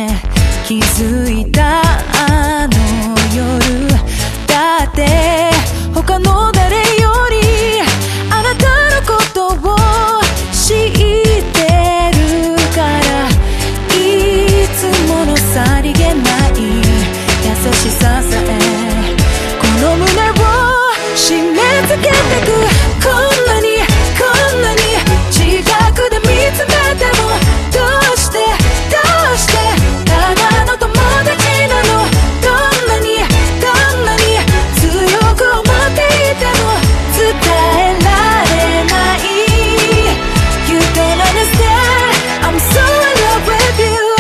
気づいたあの夜だって他の誰よりあなたのことを知ってるからいつものさりげない優しささえこの胸を締め付けてくこんなに近くで見つめてもどうしてただの友達なのどんなに強く思っていても伝えられない You don't understand I'm so in love with you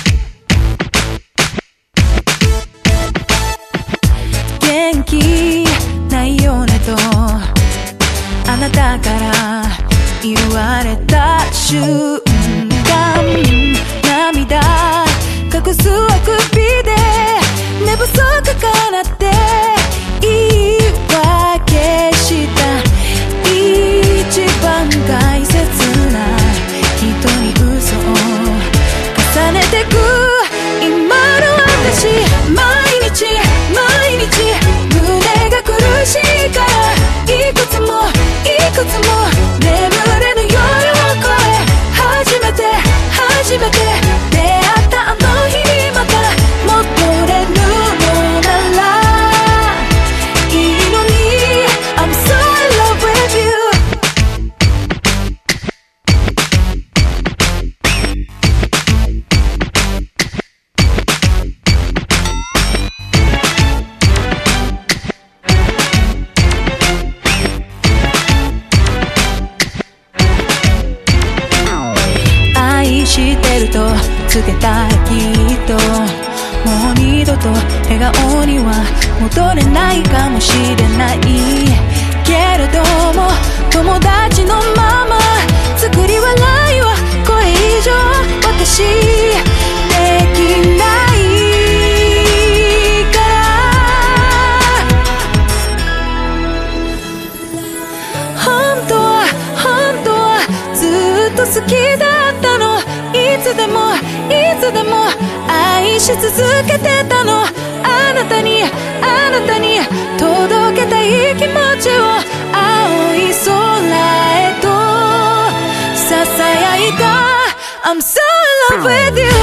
元気ないよねとあなたから言われた瞬間涙隠すあくびで寝不足かなって言い訳した一番大切な人に嘘を重ねてく今の私毎日胸が苦しいからいくつも眠れぬ夜を越え初めて出会ったあの日にまた戻れるのならいいのに I'm so in love with you 愛してるとつけたらきっともう二度と笑顔には戻れないかもしれないけれども友達のまま作り笑いはこれ以上私できないから本当はずっと好きだったのいつでも愛し続けてたのあなたに届けたい気持ちを青い空へとささやいた I'm so in love with you